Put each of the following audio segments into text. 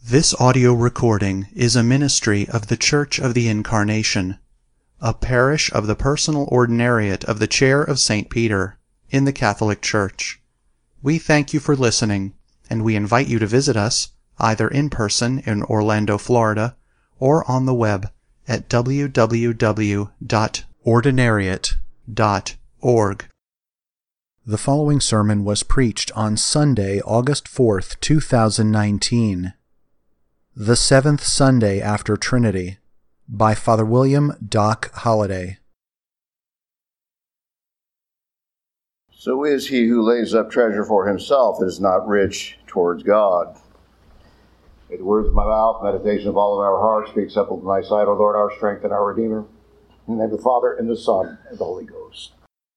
This audio recording is a ministry of the Church of the Incarnation, a parish of the Personal Ordinariate of the Chair of St. Peter, in the Catholic Church. We thank you for listening, and we invite you to visit us, either in person in Orlando, Florida, or on the web at www.ordinariate.org. The following sermon was preached on Sunday, August 4th, 2019. The Seventh Sunday After Trinity, by Father William Doc Holliday. So is he who lays up treasure for himself and is not rich towards God. May the words of my mouth, meditation of all of our hearts, be acceptable in thy sight, O Lord, our strength and our Redeemer. In the name of the Father, and the Son, and the Holy Ghost.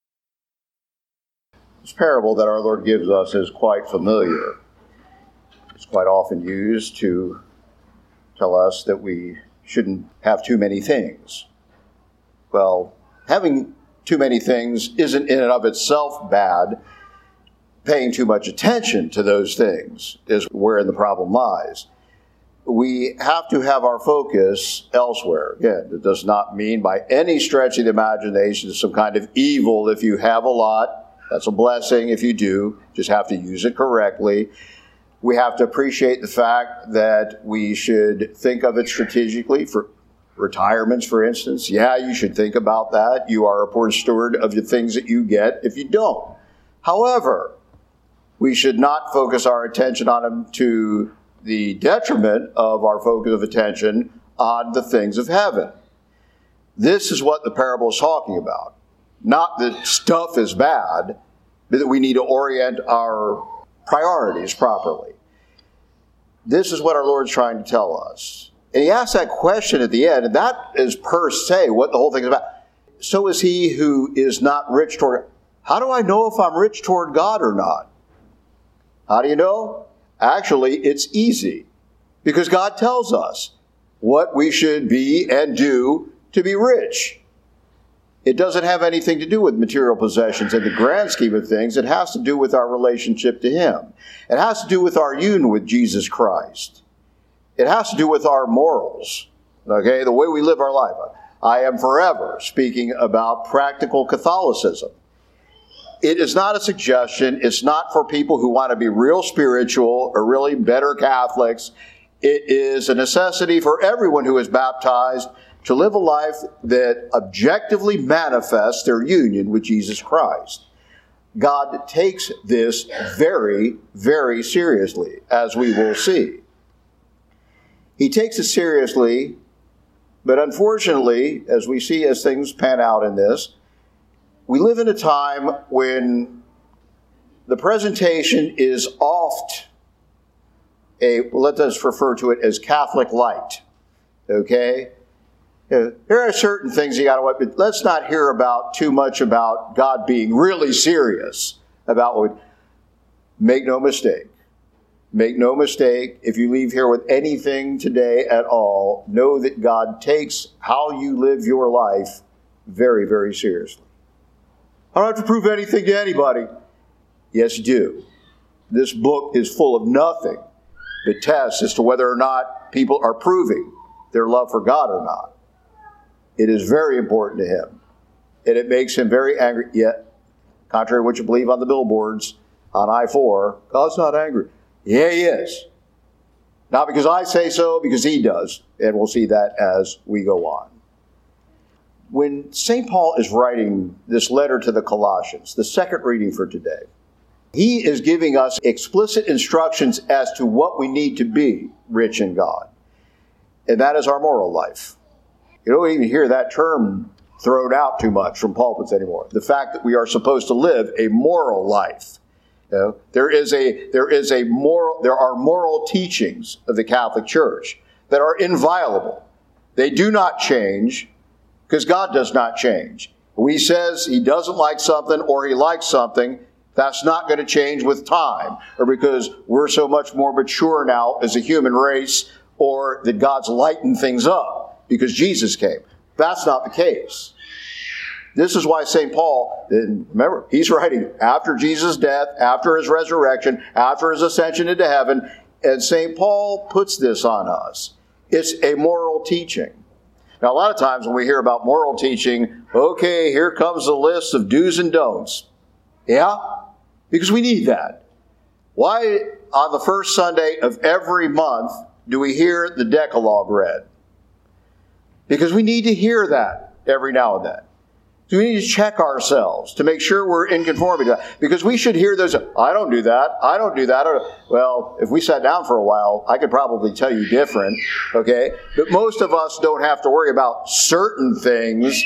This parable that our Lord gives us is quite familiar. It's quite often used to tell us that we shouldn't have too many things. Well, having too many things isn't in and of itself bad. Paying too much attention to those things is where the problem lies. We have to have our focus elsewhere. Again, it does not mean by any stretch of the imagination some kind of evil if you have a lot. That's a blessing if you do. Just have to use it correctly. We have to appreciate the fact that we should think of it strategically for retirements, for instance. Yeah, you should think about that. You are a poor steward of the things that you get if you don't. However, we should not focus our attention on them to the detriment of our focus of attention on the things of heaven. This is what the parable is talking about. Not that stuff is bad, but that we need to orient our priorities properly. This is what our Lord's trying to tell us. And he asks that question at the end, and that is per se what the whole thing is about. So is he who is not rich toward God. How do I know if I'm rich toward God or not? How do you know? Actually, it's easy. Because God tells us what we should be and do to be rich. It doesn't have anything to do with material possessions in the grand scheme of things. It has to do with our relationship to Him. It has to do with our union with Jesus Christ. It has to do with our morals, okay, the way we live our life. I am forever speaking about practical Catholicism. It is not a suggestion. It's not for people who want to be real spiritual or really better Catholics. It is a necessity for everyone who is baptized to live a life that objectively manifests their union with Jesus Christ. God takes this very, very seriously, as we will see. He takes it seriously, but unfortunately, as we see as things pan out in this, we live in a time when the presentation is oft let us refer to it as Catholic light, okay? There are certain things you got to, but let's not hear about too much about God being really serious about what. Make no mistake. Make no mistake. If you leave here with anything today at all, know that God takes how you live your life very, very seriously. I don't have to prove anything to anybody. Yes, you do. This book is full of nothing but tests as to whether or not people are proving their love for God or not. It is very important to him. And it makes him very angry. Yet, contrary to what you believe on the billboards on I-4, God's not angry. Yeah, he is. Not because I say so, because he does. And we'll see that as we go on. When St. Paul is writing this letter to the Colossians, the second reading for today, he is giving us explicit instructions as to what we need to be rich in God. And that is our moral life. You don't even hear that term thrown out too much from pulpits anymore. The fact that we are supposed to live a moral life. You know, there are moral teachings of the Catholic Church that are inviolable. They do not change because God does not change. When he says he doesn't like something or he likes something, that's not going to change with time or because we're so much more mature now as a human race or that God's lightened things up because Jesus came. That's not the case. This is why St. Paul, remember, he's writing after Jesus' death, after his resurrection, after his ascension into heaven. And St. Paul puts this on us. It's a moral teaching. Now, a lot of times when we hear about moral teaching, okay, here comes the list of do's and don'ts. Yeah? Because we need that. Why on the first Sunday of every month do we hear the Decalogue read? Because we need to hear that every now and then. So we need to check ourselves to make sure we're in conformity to that. Because we should hear those, I don't do that, I don't do that. Well, if we sat down for a while, I could probably tell you different, okay? But most of us don't have to worry about certain things,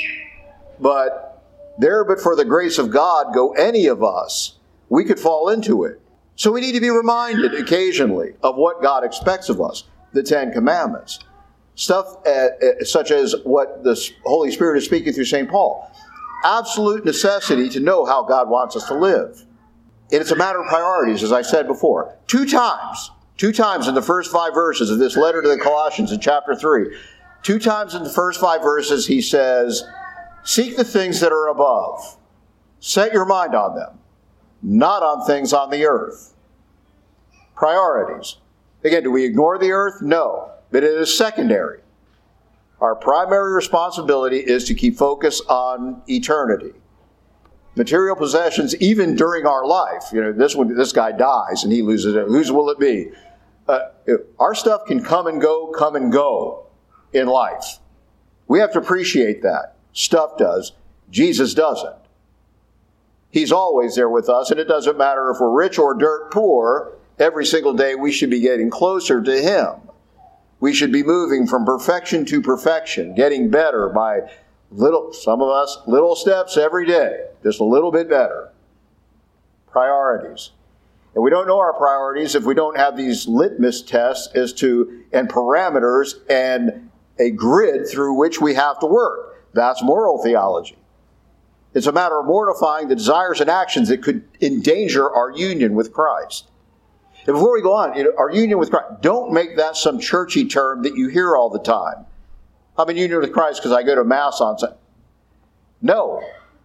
but for the grace of God go any of us. We could fall into it. So we need to be reminded occasionally of what God expects of us, the Ten Commandments. Stuff such as what the Holy Spirit is speaking through St. Paul. Absolute necessity to know how God wants us to live. And it's a matter of priorities, as I said before. Two times in the first 5 verses of this letter to the Colossians in chapter 3, 2 times in the first 5 verses he says, seek the things that are above. Set your mind on them, not on things on the earth. Priorities. Again, do we ignore the earth? No, but it is secondary. Our primary responsibility is to keep focus on eternity. Material possessions, even during our life, this guy dies and he loses it. Whose will it be? Our stuff can come and go in life. We have to appreciate that. Stuff does. Jesus doesn't. He's always there with us, and it doesn't matter if we're rich or dirt poor. Every single day we should be getting closer to Him. We should be moving from perfection to perfection, getting better by some of us, little steps every day, just a little bit better. Priorities. And we don't know our priorities if we don't have these litmus tests and parameters and a grid through which we have to work. That's moral theology. It's a matter of mortifying the desires and actions that could endanger our union with Christ. And before we go on, our union with Christ, don't make that some churchy term that you hear all the time. I'm in union with Christ because I go to Mass on Sunday. No.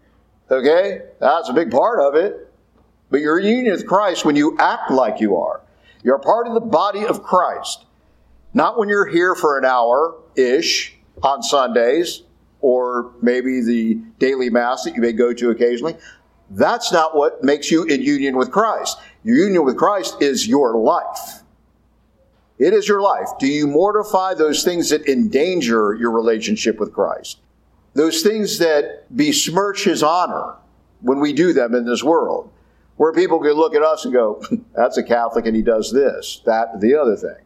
Okay? That's a big part of it. But you're in union with Christ when you act like you are. You're part of the body of Christ. Not when you're here for an hour-ish on Sundays, or maybe the daily Mass that you may go to occasionally. That's not what makes you in union with Christ. Your union with Christ is your life. It is your life. Do you mortify those things that endanger your relationship with Christ? Those things that besmirch His honor when we do them in this world. Where people can look at us and go, that's a Catholic and he does this, that, the other thing.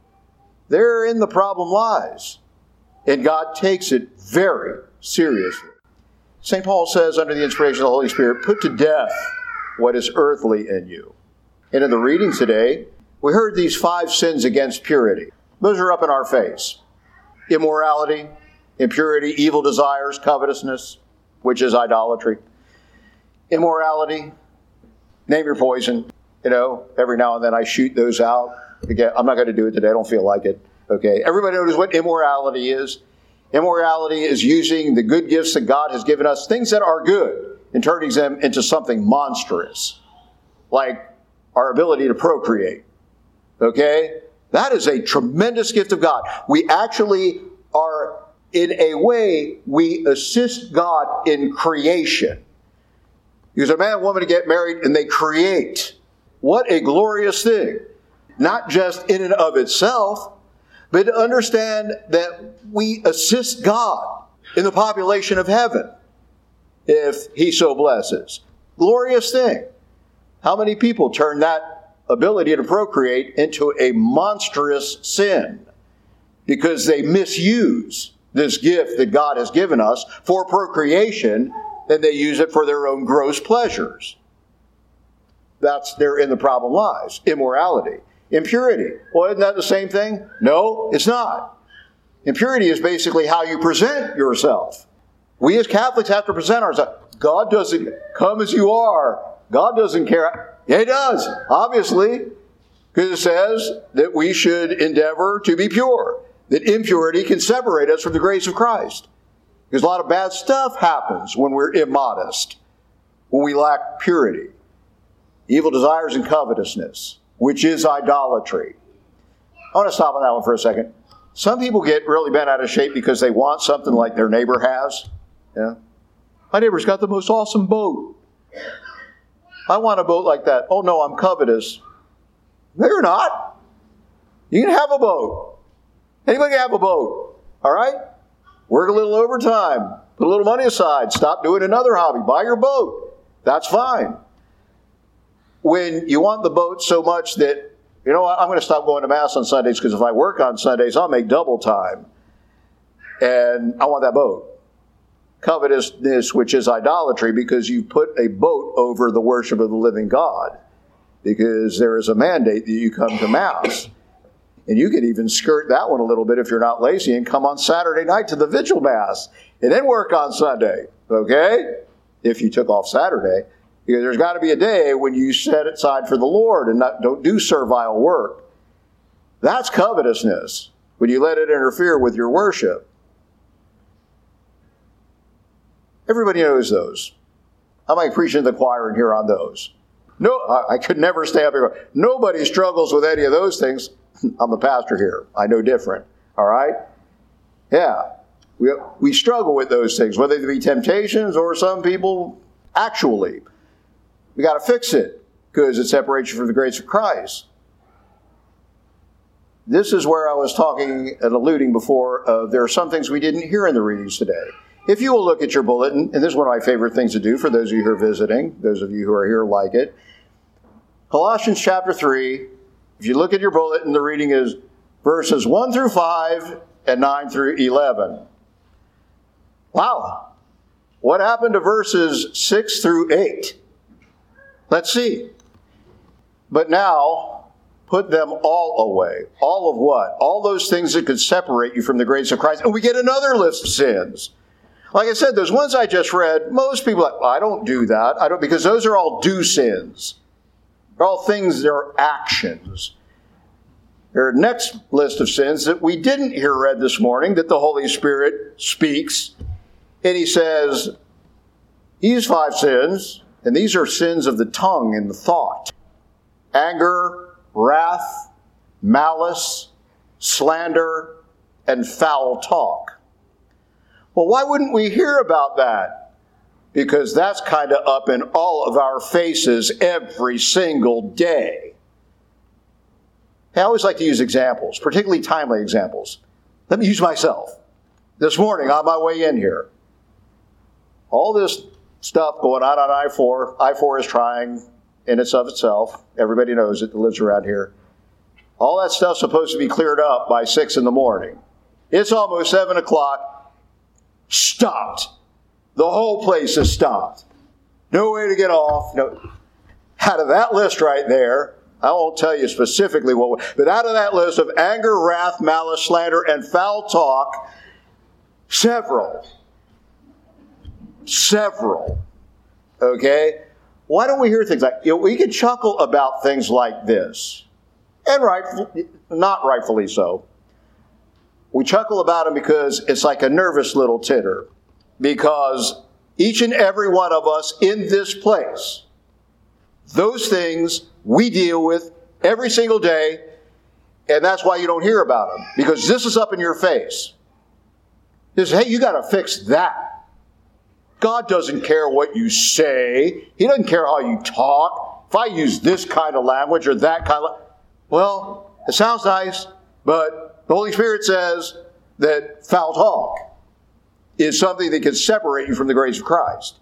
Therein the problem lies. And God takes it very seriously. St. Paul says, under the inspiration of the Holy Spirit, put to death what is earthly in you. And in the reading today, we heard these 5 sins against purity. Those are up in our face. Immorality, impurity, evil desires, covetousness, which is idolatry. Immorality, name your poison. Every now and then I shoot those out. Again, I'm not going to do it today. I don't feel like it. Okay, everybody knows what immorality is. Immorality is using the good gifts that God has given us, things that are good, and turning them into something monstrous, like our ability to procreate. Okay? That is a tremendous gift of God. We actually are, in a way, we assist God in creation. Because a man and woman get married and they create. What a glorious thing. Not just in and of itself, but to understand that we assist God in the population of heaven, if He so blesses. Glorious thing. How many people turn that ability to procreate into a monstrous sin because they misuse this gift that God has given us for procreation, and they use it for their own gross pleasures. That's therein the problem lies. Immorality. Impurity. Well, isn't that the same thing? No, it's not. Impurity is basically how you present yourself. We as Catholics have to present ourselves. God doesn't come as you are. God doesn't care. Yeah, He does, obviously, because it says that we should endeavor to be pure, that impurity can separate us from the grace of Christ. Because a lot of bad stuff happens when we're immodest, when we lack purity. Evil desires and covetousness, which is idolatry. I want to stop on that one for a second. Some people get really bent out of shape because they want something like their neighbor has. Yeah. My neighbor's got the most awesome boat. I want a boat like that. Oh no, I'm covetous. No, you're not. You can have a boat. Anybody can have a boat. All right? Work a little overtime. Put a little money aside. Stop doing another hobby. Buy your boat. That's fine. When you want the boat so much that, you know what, I'm going to stop going to Mass on Sundays because if I work on Sundays, I'll make double time. And I want that boat. Covetousness, which is idolatry, because you put a boat over the worship of the living God. Because there is a mandate that you come to Mass. And you can even skirt that one a little bit if you're not lazy and come on Saturday night to the Vigil Mass and then work on Sunday. Okay? If you took off Saturday. Because there's got to be a day when you set it aside for the Lord and don't do servile work. That's covetousness, when you let it interfere with your worship. Everybody knows those. I'm like preaching to the choir in here on those. No, I could never stay up here. Nobody struggles with any of those things. I'm the pastor here. I know different. All right? Yeah. We struggle with those things, whether they be temptations or some people actually. We got to fix it because it separates you from the grace of Christ. This is where I was talking and alluding before. There are some things we didn't hear in the readings today. If you will look at your bulletin, and this is one of my favorite things to do for those of you who are visiting, those of you who are here like it. Colossians chapter 3, if you look at your bulletin, the reading is verses 1 through 5 and 9 through 11. Wow. What happened to verses 6 through 8? Let's see. But now, put them all away. All of what? All those things that could separate you from the grace of Christ. And we get another list of sins. Like I said, those ones I just read, most people are like, well, I don't do that. Because those are all do sins. They're all things, they're actions. There are next list of sins that we didn't hear read this morning that the Holy Spirit speaks. And he says, these 5 sins, and these are sins of the tongue and the thought. Anger, wrath, malice, slander, and foul talk. Well, why wouldn't we hear about that? Because that's kind of up in all of our faces every single day. I always like to use examples, particularly timely examples. Let me use myself. This morning on my way in here, all this stuff going on I-4. I-4 is trying in and of itself. Everybody knows it that lives around here. All that stuff's supposed to be cleared up by 6 in the morning. It's almost 7 o'clock. Stopped. The whole place is stopped. No way to get off. No. Out of that list right there, I won't tell you specifically what, but out of that list of anger, wrath, malice, slander, and foul talk, several. Okay? Why don't we hear things like, we can chuckle about things like this. And not rightfully so. We chuckle about them because it's like a nervous little titter. Because each and every one of us in this place, those things we deal with every single day, and that's why you don't hear about them. Because this is up in your face. This is, hey, you got to fix that. God doesn't care what you say. He doesn't care how you talk. If I use this kind of language or that kind of well, it sounds nice, but the Holy Spirit says that foul talk is something that can separate you from the grace of Christ.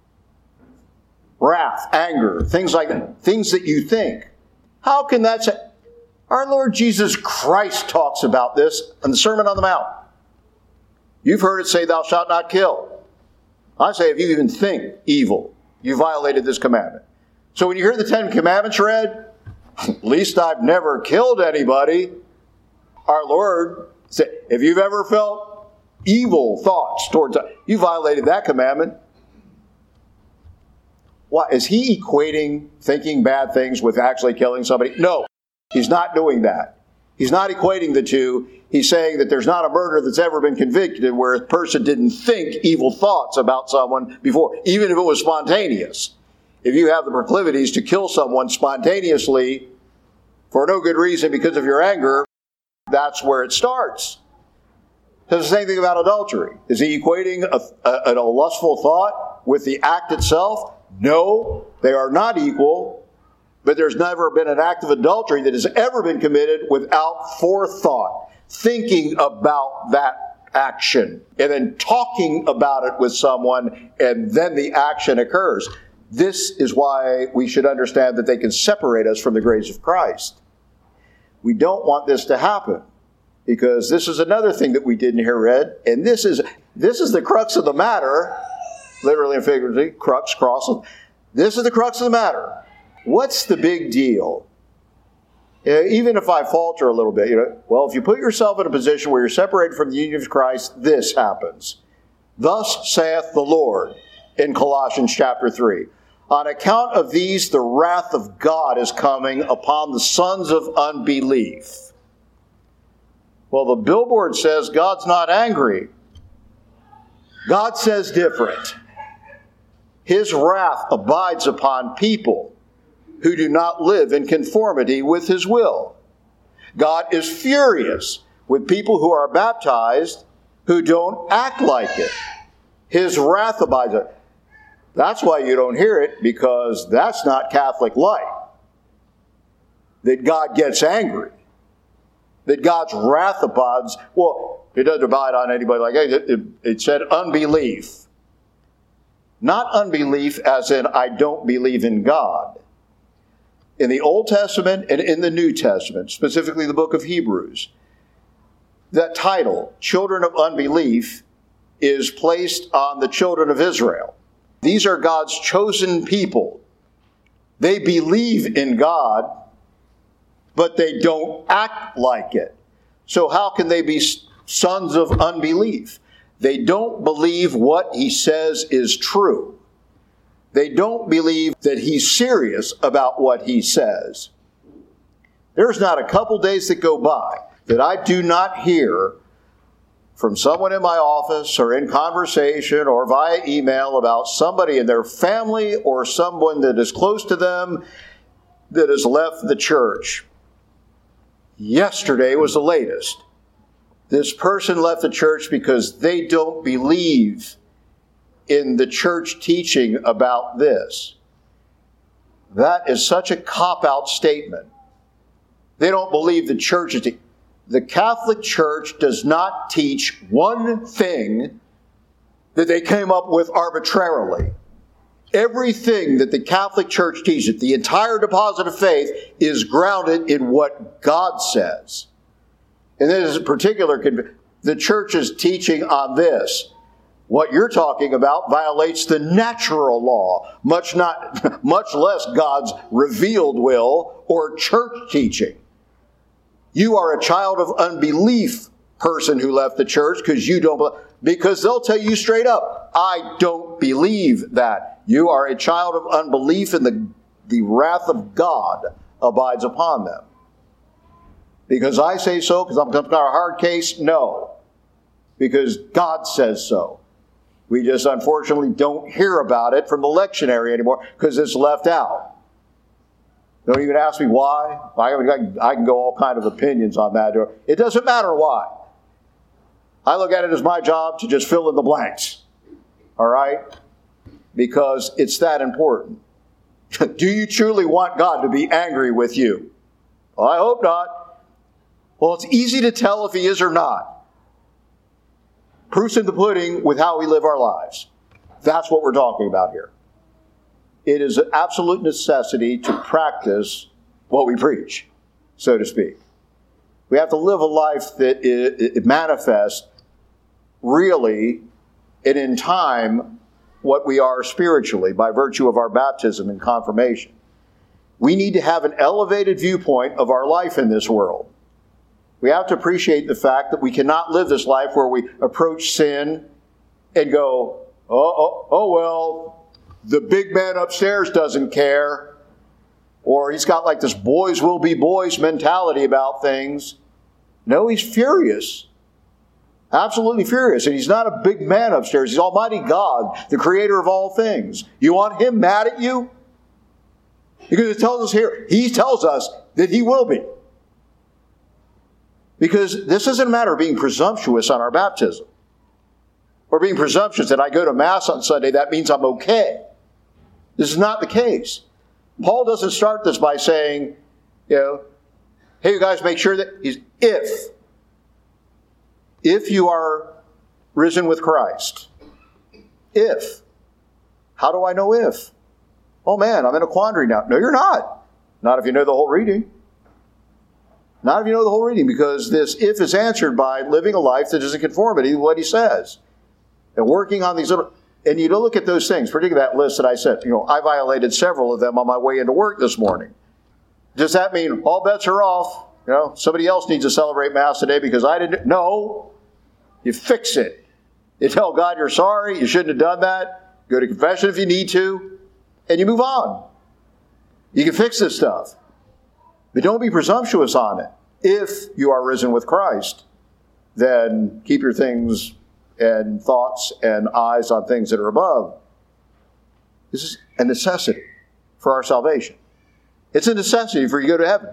Wrath, anger, things like that, things that you think. How can that say? Our Lord Jesus Christ talks about this in the Sermon on the Mount. You've heard it say, thou shalt not kill. I say, if you even think evil, you violated this commandment. So when you hear the 10 Commandments read, at least I've never killed anybody. Our Lord said, if you've ever felt evil thoughts towards you violated that commandment. Why? Is he equating thinking bad things with actually killing somebody? No, he's not doing that. He's not equating the two. He's saying that there's not a murder that's ever been convicted where a person didn't think evil thoughts about someone before, even if it was spontaneous. If you have the proclivities to kill someone spontaneously for no good reason because of your anger, That's where it starts. Does the same thing about adultery. Is he equating a lustful thought with the act itself? No, they are not equal. But there's never been an act of adultery that has ever been committed without forethought, thinking about that action, and then talking about it with someone, and then the action occurs. This is why we should understand that they can separate us from the grace of Christ. We don't want this to happen, because this is another thing that we didn't hear read, and this is the crux of the matter, literally and figuratively, crux, cross. This is the crux of the matter. What's the big deal? Even if I falter a little bit, well, if you put yourself in a position where you're separated from the union of Christ, this happens. Thus saith the Lord in Colossians chapter 3. On account of these, the wrath of God is coming upon the sons of unbelief. Well, the billboard says God's not angry. God says different. His wrath abides upon people who do not live in conformity with His will. God is furious with people who are baptized who don't act like it. His wrath abides. That's why you don't hear it, because that's not Catholic life. That God gets angry. That God's wrath abides. Well, it doesn't abide on anybody like that. It said unbelief. Not unbelief as in I don't believe in God. In the Old Testament and in the New Testament, specifically the book of Hebrews, that title, Children of Unbelief, is placed on the children of Israel. These are God's chosen people. They believe in God, but they don't act like it. So how can they be sons of unbelief? They don't believe what He says is true. They don't believe that He's serious about what He says. There's not a couple days that go by that I do not hear from someone in my office or in conversation or via email about somebody in their family or someone that is close to them that has left the church. Yesterday was the latest. This person left the church because they don't believe in the church teaching about this. That is such a cop-out statement. They don't believe the church is... The Catholic Church does not teach one thing that they came up with arbitrarily. Everything that the Catholic Church teaches, the entire deposit of faith, is grounded in what God says. And this is particular, the church's teaching on this. What you're talking about violates the natural law, much less God's revealed will or church teaching. You are a child of unbelief, person who left the church because they'll tell you straight up, I don't believe that. You are a child of unbelief, and the wrath of God abides upon them. Because I say so, because I'm a hard case? No. Because God says so. We just unfortunately don't hear about it from the lectionary anymore because it's left out. Don't even ask me why. I can go all kind of opinions on that. It doesn't matter why. I look at it as my job to just fill in the blanks. All right? Because it's that important. Do you truly want God to be angry with you? Well, I hope not. Well, it's easy to tell if He is or not. Proof's in the pudding with how we live our lives. That's what we're talking about here. It is an absolute necessity to practice what we preach, so to speak. We have to live a life that it manifests really and in time what we are spiritually by virtue of our baptism and confirmation. We need to have an elevated viewpoint of our life in this world. We have to appreciate the fact that we cannot live this life where we approach sin and go, oh well, the big man upstairs doesn't care. Or he's got like this boys will be boys mentality about things. No, he's furious. Absolutely furious. And he's not a big man upstairs. He's Almighty God, the creator of all things. You want Him mad at you? Because it tells us here, He tells us that He will be. Because this isn't a matter of being presumptuous on our baptism. Or being presumptuous that I go to Mass on Sunday, that means I'm okay. This is not the case. Paul doesn't start this by saying, hey, you guys, make sure that if you are risen with Christ. If. How do I know if? Oh man, I'm in a quandary now. No, you're not. Not if you know the whole reading. Not if you know the whole reading, because this if is answered by living a life that is in conformity with what he says. And working on these little, and you don't look at those things, particularly that list that I said, I violated several of them on my way into work this morning. Does that mean all bets are off? Somebody else needs to celebrate Mass today because I didn't? No. You fix it. You tell God you're sorry, you shouldn't have done that. Go to confession if you need to, and you move on. You can fix this stuff. But don't be presumptuous on it. If you are risen with Christ, then keep your things and thoughts and eyes on things that are above. This is a necessity for our salvation. It's a necessity for you to go to heaven.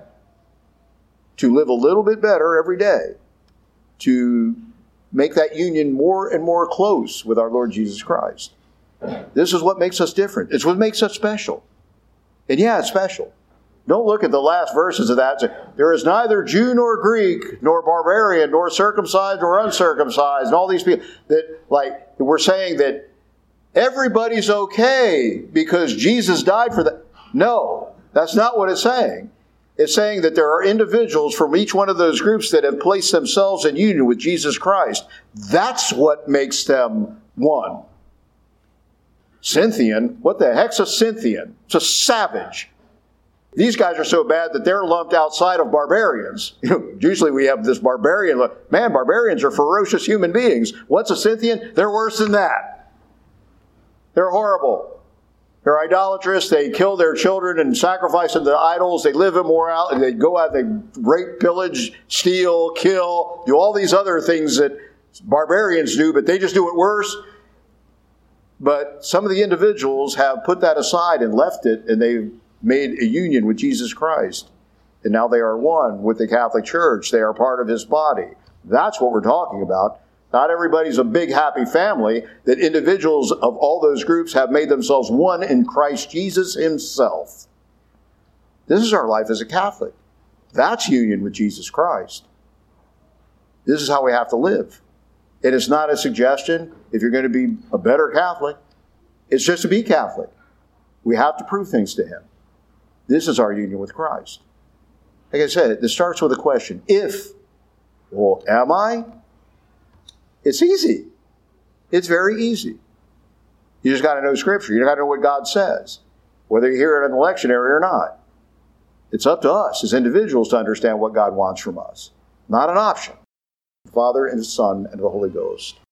To live a little bit better every day. To make that union more and more close with our Lord Jesus Christ. This is what makes us different. It's what makes us special. And yeah, it's special. Don't look at the last verses of that and say, there is neither Jew nor Greek, nor barbarian, nor circumcised nor uncircumcised, and all these people that, we're saying that everybody's okay because Jesus died for that. No, that's not what it's saying. It's saying that there are individuals from each one of those groups that have placed themselves in union with Jesus Christ. That's what makes them one. Scythian, what the heck's a Scythian? It's a savage. These guys are so bad that they're lumped outside of barbarians. Usually we have this barbarian look. Man, barbarians are ferocious human beings. What's a Scythian? They're worse than that. They're horrible. They're idolatrous. They kill their children and sacrifice them to idols. They live immoral. They go out, they rape, pillage, steal, kill, do all these other things that barbarians do, but they just do it worse. But some of the individuals have put that aside and left it, and they've made a union with Jesus Christ. And now they are one with the Catholic Church. They are part of his body. That's what we're talking about. Not everybody's a big happy family, that individuals of all those groups have made themselves one in Christ Jesus himself. This is our life as a Catholic. That's union with Jesus Christ. This is how we have to live. It is not a suggestion if you're going to be a better Catholic. It's just to be Catholic. We have to prove things to him. This is our union with Christ. Like I said, this starts with a question. Well, am I? It's easy. It's very easy. You just got to know Scripture. You got to know what God says, whether you hear it in the lectionary or not. It's up to us as individuals to understand what God wants from us. Not an option. The Father and the Son and the Holy Ghost.